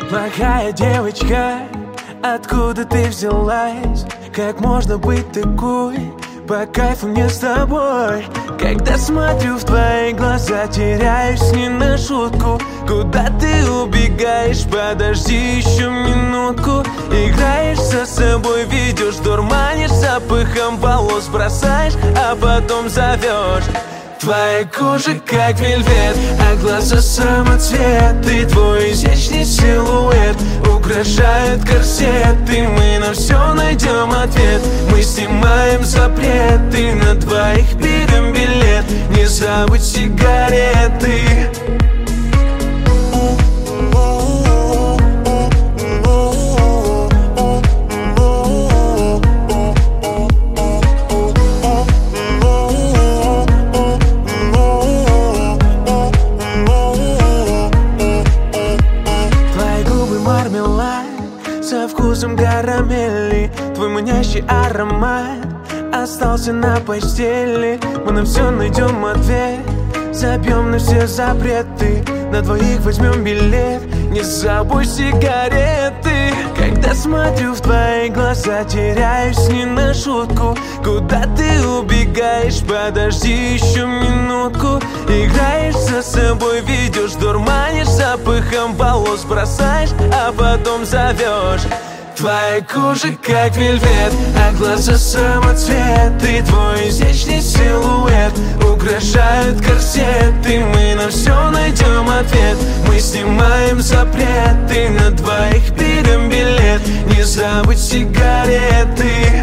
Плохая девочка, откуда ты взялась? Как можно быть такой? По кайфу мне с тобой. Когда смотрю в твои глаза, теряюсь не на шутку. Куда ты убегаешь? Подожди еще минутку. Играешь со собой, ведешь, дурманишь запахом волос, бросаешь, а потом зовешь. Твоя кожа как вельвет, а глаза самоцветы. Твой изящный силуэт украшает корсеты. Мы на все найдем ответ. Мы снимаем запреты, на двоих берем билет. Не забудь сигареты. Со вкусом карамели, твой манящий аромат остался на постели. Мы на все найдем ответ, забьем на все запреты. На двоих возьмем билет, не забудь сигареты. Когда смотрю в твои глаза, теряюсь не на шутку. Куда ты убегаешь? Подожди еще минутку. Играешь со собой, ведешь, дурманишь запахом волос, бросаешь, а потом зовешь. Твоя кожа как вельвет, а глаза самоцветы. Твой изящный силуэт украшают корсеты. Мы на все найдем ответ. Мы снимаем запреты, на двоих берем билет. Не забудь сигареты.